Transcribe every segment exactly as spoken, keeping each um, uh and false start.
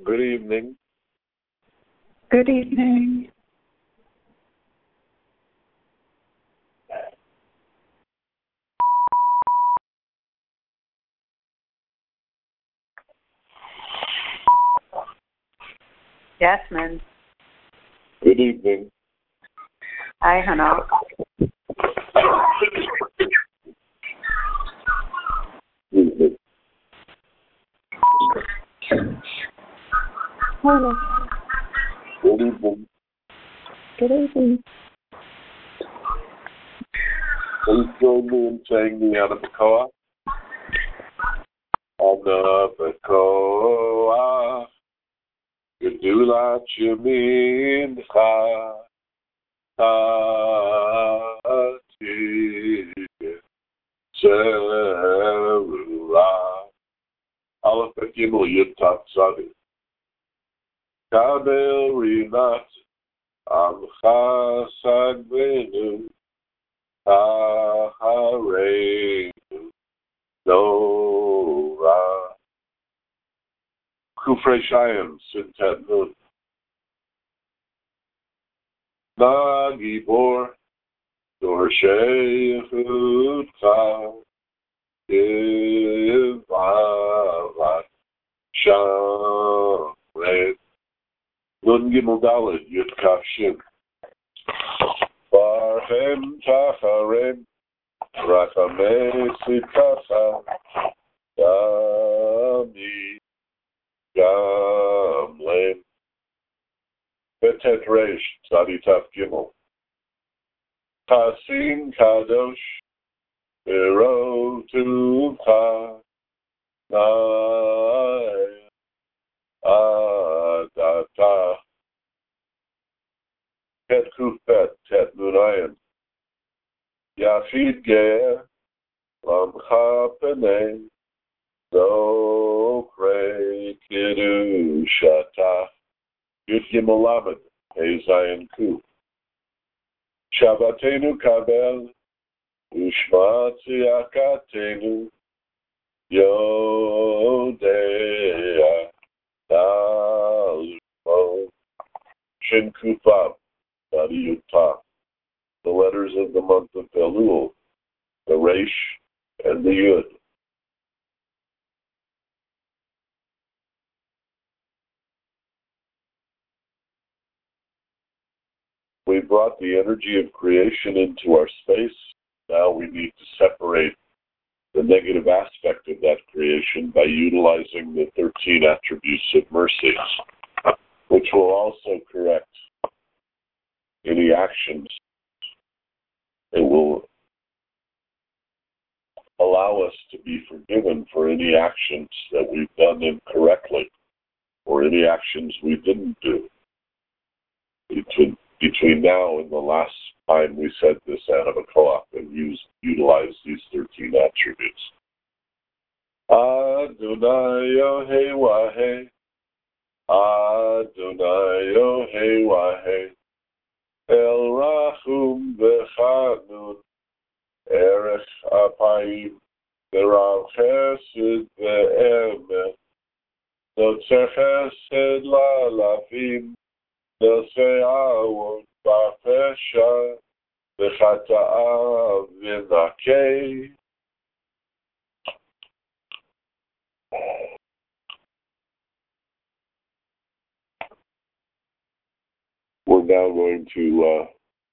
Good evening. Good evening. Jasmine. Good evening. Hi, Hannah. Evening. Hello. Good evening. Good evening. Please join me in saying the Anabakoa. Anabakoa. Gedulat Yemin Chati Zerula Aleph Gimel Yud Tat Tzadi Kabel Rinat Amcha Sagbenu Ahareinu Dora Kufrei Shayim Sintat Nun Na Gibor Dorshei Chutcha Yivavat Shamret Nun Gimel Daled Yud Kaf Shin Barhem Tacharem Rachamei Tzidkacha Dami Gamlem Betet Reish Tzadi Taf Gimel Chasin Kadosh Berotuvcha Nai Adata Tet Kufet Tet Nunayan Yafid Ger Lamcha Penei Zokre Kiddushata Yud Gimel Lamed Hey Zayin Ku Shabbatenu Kabel Ushma Tziyakatenu Yodea Dalumo Shin Kufab Dadi Yutah. The letters of the month of Elul, the Resh and the Yud. We brought the energy of creation into our space. Now we need to separate the negative aspect of that creation by utilizing the thirteen attributes of mercy, which will also correct any actions. It will allow us to be forgiven for any actions that we've done incorrectly or any actions we didn't do. Between, between now and the last time we said this Anabakoa and used, utilized these thirteen attributes. Adonai Yohei Wahei, Adonai Yohei Wahei, El Rachum V'Chanun, Erech Apayim, Derav Chesed Ve'emet, Notzer Chesed La'alafim, Nosei Awon Ba'Pesha, V'Chata'a V'Nakei. We're now going to uh,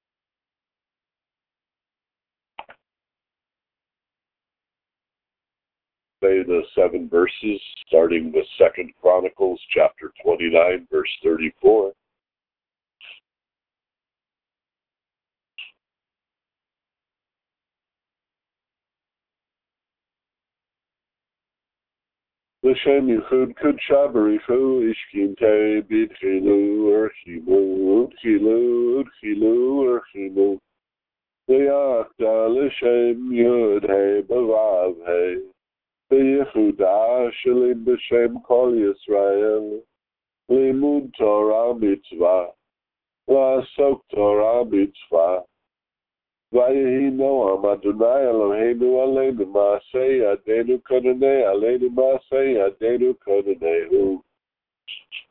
say the seven verses, starting with Second Chronicles, chapter twenty-nine, verse thirty-four. L'shem yichud kudsha barichu ishkinte b'tchilu urchimu utchilu utchilu urchimu v'yachda l'shem yud hey b'vav hey v'yichuda shalim b'shem kol Yisrael limud Torah mitzvah la'asok Torah mitzvah Vayehi Noam Adonai Eloheinu Aleinu Maaseh Yadenu Kodonei Aleinu Maaseh Yadenu Kodonehu.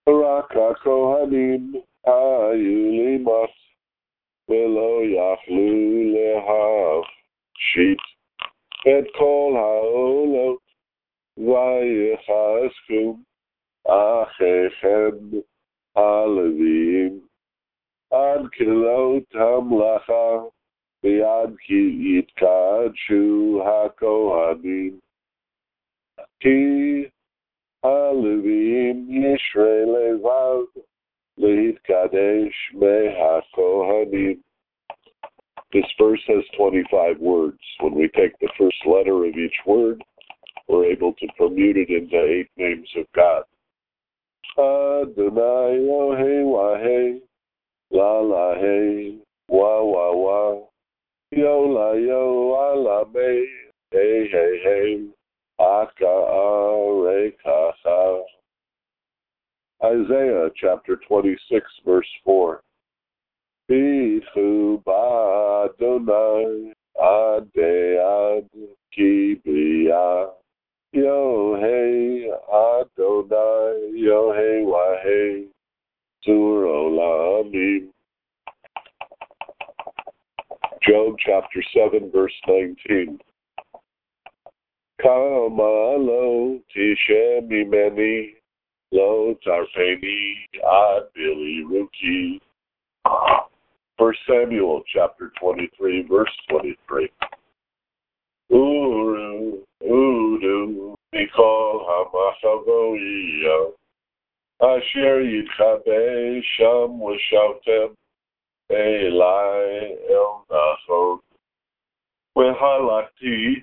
רק הכהנים היו לימות, ולא יכלו להפשיט את כל העולות, ויחזקו אחיכם הלוויים, עד כלות המלאכה, ועד כי יתקדשו הכהנים. כי הלוויים ישרי לבב, להתקדש מהכהנים. This verse has twenty-five words. When we take the first letter of each word, we're able to permute it into eight names of God. Adonai Elohei Wahei, La La Hei, Wa Wa Wa, Yo La Yo Ala Mei, Hey Hey Hey, Aka Are Kacha. Isaiah chapter twenty-six, verse four. Bichu ba Adonai, Ade Ad Kibriya, Yo Hey Adonai, Yo Hey Wahei, Zur Olamim. Job chapter seven, verse nineteen. Kama lo tishe mimeni, lo tarpeni ad bili ruki. First Samuel chapter twenty-three, verse twenty-three. Uru, udu, mikol hamachavoiyah, asher yitchabe sham v'shavtem, elai el nachon, v'halakti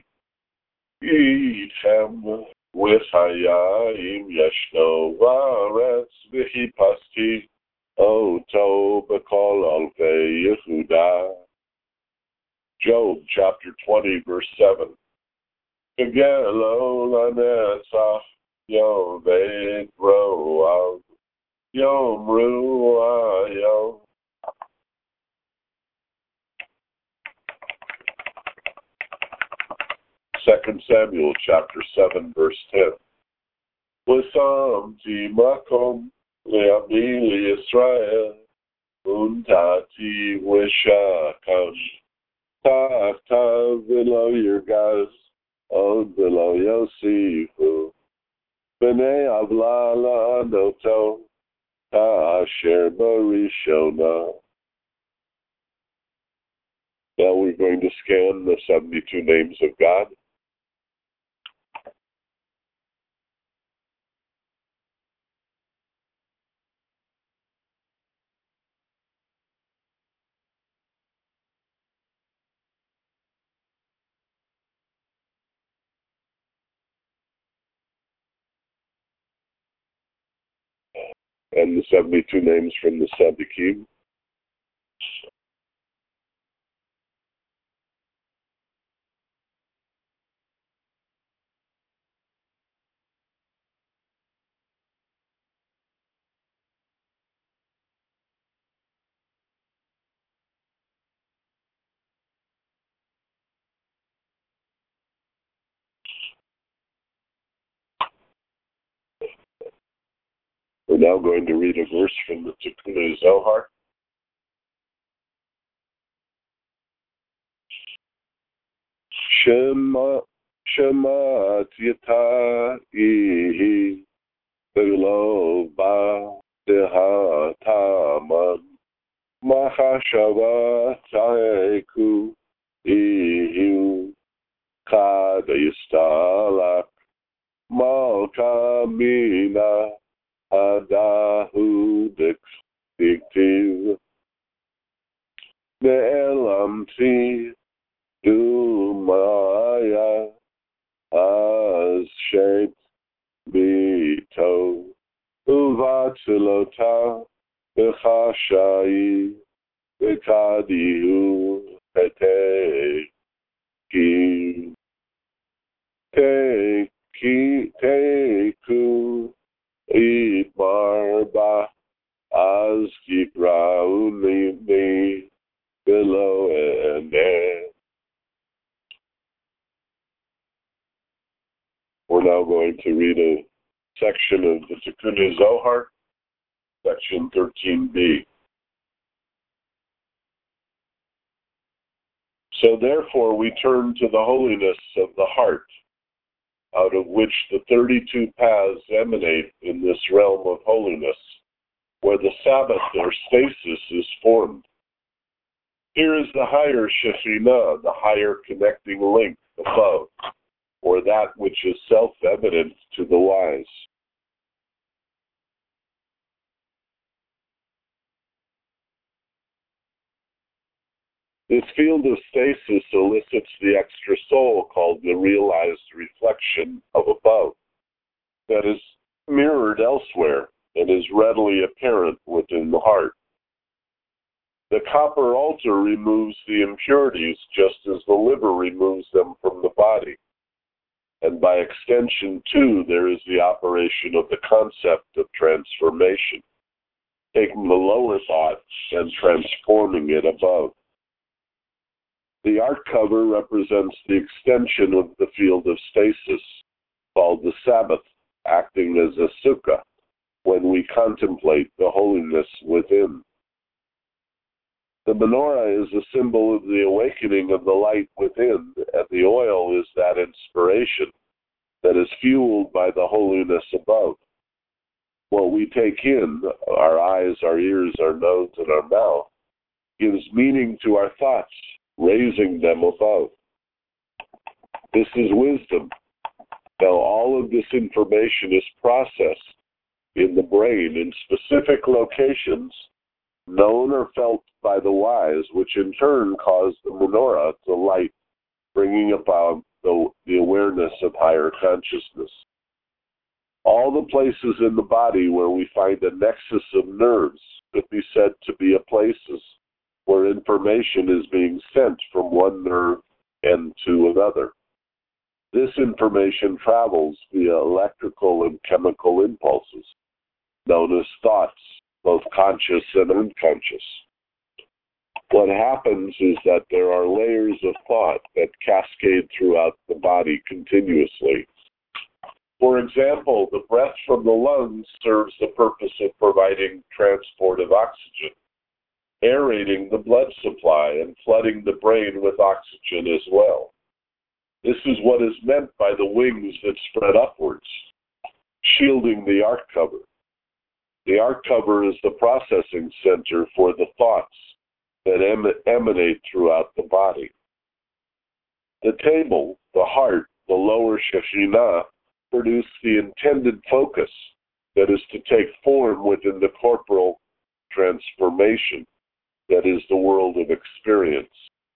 itchem, v'chayim yashno v'aretz v'chipasti, oto b'kol alvei Yehuda. Job chapter twenty, verse seven. Kegelo lanetzach, yoved roav, yomru ayom. Second Samuel chapter seven, verse ten. L'samti makom le'ami Yisrael, untati v'shakam. Tav below your guys, on below Yosifu. B'nei avla la'anoto, ta'asher barishona. Now we're going to scan the seventy-two names of God. And the seventy-two names from the Tzaddikim. We're now going to read a verse from the Tikkun Zohar. Shema, Shema Tiyata'i, Below Ba Dehataman, Mahashava Taeku, Ihu, Kadayistalak, Malkamina, Adahu Diktiv, Ne'elamti, Dumaya, Az Shet Bito, Uvatilota, Bechashai, Bekadihu, Pete, Ki, Te, Ki, Teku, Idmarba, Az Kiprauni, below and there. We're now going to read a section of the Tikkun Zohar section thirteen B. So therefore we turn to the holiness of the heart, out of which the thirty-two paths emanate in this realm of holiness, where the Sabbath or stasis is formed. Here is the higher Shekhinah, the higher connecting link above, or that which is self-evident to the wise. This field of stasis elicits the extra soul called the realized reflection of above, that is mirrored elsewhere and is readily apparent within the heart. The copper altar removes the impurities just as the liver removes them from the body. And by extension, too, there is the operation of the concept of transformation, taking the lower thought and transforming it above. The art cover represents the extension of the field of stasis, called the Sabbath, acting as a sukkah, when we contemplate the holiness within. The menorah is a symbol of the awakening of the light within, and the oil is that inspiration that is fueled by the holiness above. What we take in, our eyes, our ears, our nose, and our mouth, gives meaning to our thoughts, raising them above. This is wisdom. Now all of this information is processed in the brain in specific locations, known or felt by the wise, which in turn cause the menorah to light, bringing about the, the awareness of higher consciousness. All the places in the body where we find a nexus of nerves could be said to be places where information is being sent from one nerve end to another. This information travels via electrical and chemical impulses, known as thoughts, both conscious and unconscious. What happens is that there are layers of thought that cascade throughout the body continuously. For example, the breath from the lungs serves the purpose of providing transport of oxygen, aerating the blood supply, and flooding the brain with oxygen as well. This is what is meant by the wings that spread upwards, shielding the art cover. The art cover is the processing center for the thoughts that em- emanate throughout the body. The table, the heart, the lower Shekhinah, produce the intended focus that is to take form within the corporal transformation that is the world of experience.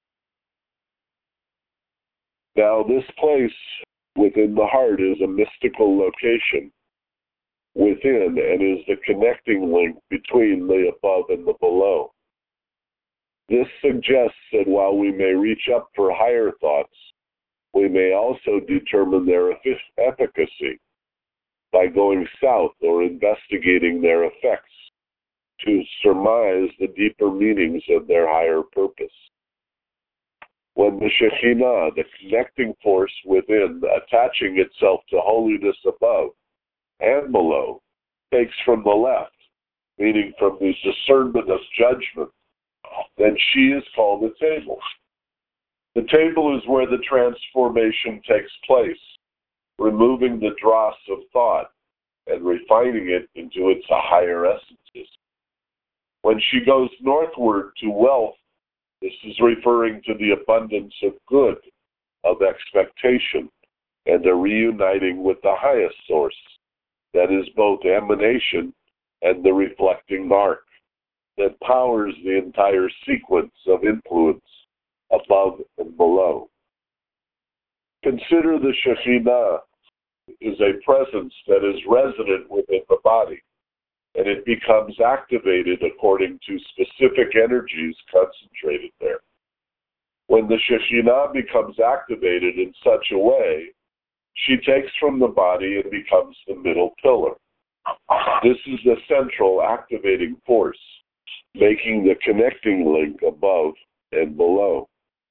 Now, this place within the heart is a mystical location within and is the connecting link between the above and the below. This suggests that while we may reach up for higher thoughts, we may also determine their efficacy by going south or investigating their effects to surmise the deeper meanings of their higher purpose. When the Shekhinah, the connecting force within, attaching itself to holiness above and below, takes from the left, meaning from the discernment of judgment, then she is called the table. The table is where the transformation takes place, removing the dross of thought and refining it into its higher essences. When she goes northward to wealth, this is referring to the abundance of good, of expectation, and a reuniting with the highest source, that is both emanation and the reflecting arc, that powers the entire sequence of influence above and below. Consider the Shekhinah is a presence that is resident within the body, and it becomes activated according to specific energies concentrated there. When the Shekhinah becomes activated in such a way, she takes from the body and becomes the middle pillar. This is the central activating force, making the connecting link above and below.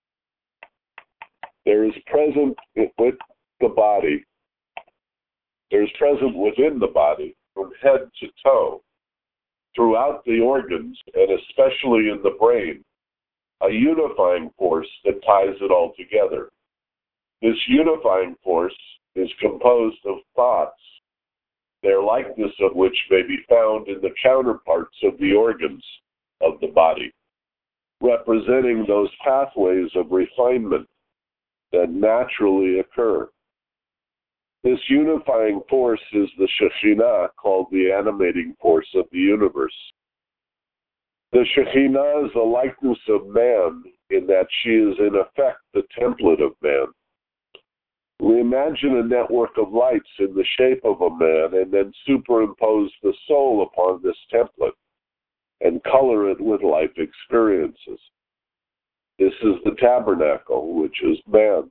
There is present with the body, there is present within the body, from head to toe, throughout the organs, and especially in the brain, a unifying force that ties it all together. This unifying force is composed of thoughts, their likeness of which may be found in the counterparts of the organs of the body, representing those pathways of refinement that naturally occur. This unifying force is the Shekhinah, called the animating force of the universe. The Shekhinah is the likeness of man in that she is in effect the template of man. We imagine a network of lights in the shape of a man and then superimpose the soul upon this template and color it with life experiences. This is the tabernacle, which is man.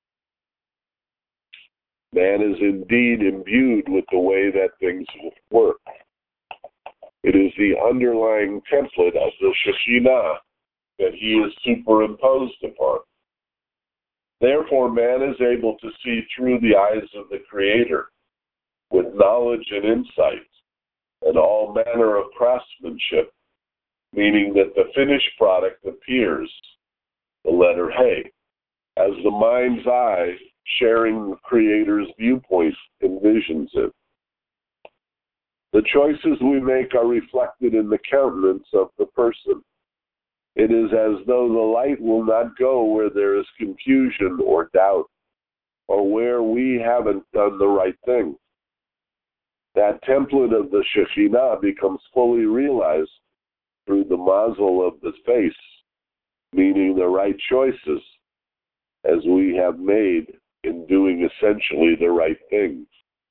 Man is indeed imbued with the way that things work. It is the underlying template of the Shekhinah that he is superimposed upon. Therefore, man is able to see through the eyes of the Creator with knowledge and insight and all manner of craftsmanship, meaning that the finished product appears, the letter Hey, as the mind's eye, sharing the Creator's viewpoint, envisions it. The choices we make are reflected in the countenance of the person. It is as though the light will not go where there is confusion or doubt, or where we haven't done the right thing. That template of the Shekhinah becomes fully realized through the mazel of the face, meaning the right choices, as we have made in doing essentially the right thing.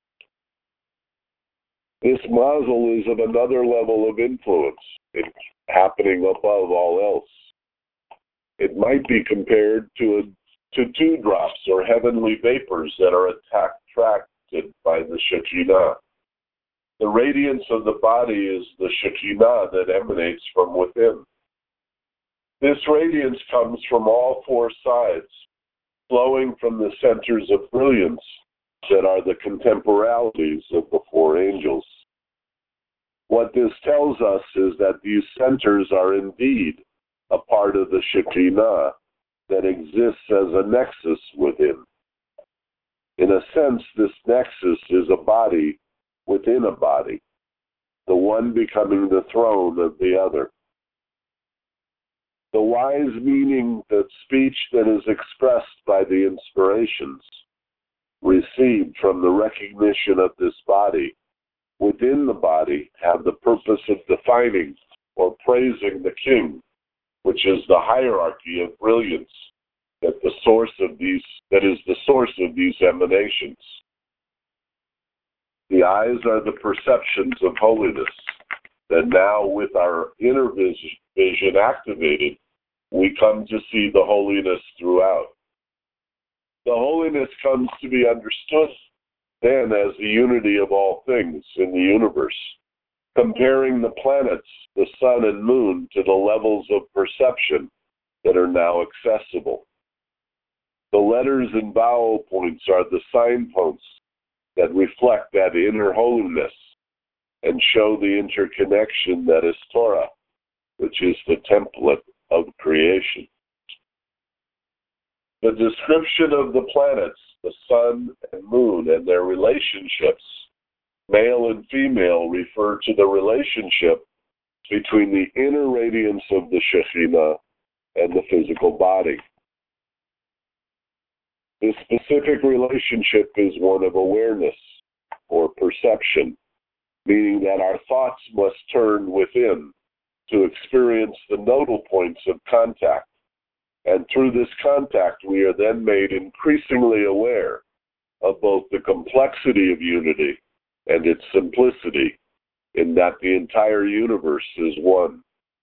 This mazel is of another level of influence, it's happening above all else. It might be compared to, a, to two drops or heavenly vapors that are attracted by the Shekhinah. The radiance of the body is the Shekhinah that emanates from within. This radiance comes from all four sides, flowing from the centers of brilliance that are the contemporalities of the four angels. What this tells us is that these centers are indeed a part of the Shekhinah that exists as a nexus within. In a sense, this nexus is a body within a body, the one becoming the throne of the other. The wise meaning that speech that is expressed by the inspirations received from the recognition of this body within the body have the purpose of defining or praising the king, which is the hierarchy of brilliance that the source of these that is the source of these emanations. The eyes are the perceptions of holiness, that now with our inner vision activated, we come to see the holiness throughout. The holiness comes to be understood then as the unity of all things in the universe, comparing the planets, the sun and moon, to the levels of perception that are now accessible. The letters and vowel points are the signposts that reflect that inner holiness and show the interconnection that is Torah, which is the template of creation. The description of the planets, the sun and moon, and their relationships, male and female, refer to the relationship between the inner radiance of the Shekhinah and the physical body. This specific relationship is one of awareness or perception, meaning that our thoughts must turn within to experience the nodal points of contact. And through this contact, we are then made increasingly aware of both the complexity of unity and its simplicity, in that the entire universe is one.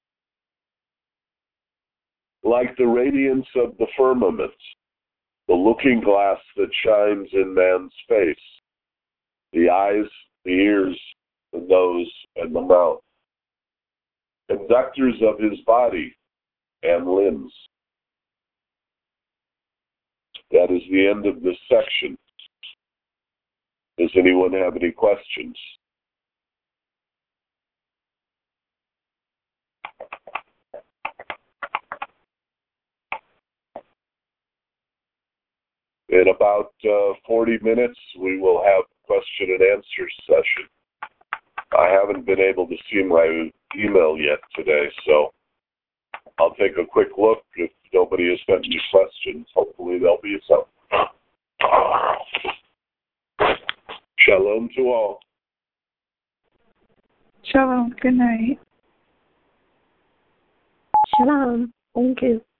Like the radiance of the firmament, the looking glass that shines in man's face, the eyes, the ears, the nose, and the mouth, conductors of his body and limbs. That is the end of this section. Does anyone have any questions? In about uh, forty minutes, we will have a question and answer session. I haven't been able to see my email yet today, so I'll take a quick look. If nobody has sent me questions, hopefully there'll be some. Shalom to all. Shalom. Good night. Shalom. Thank you.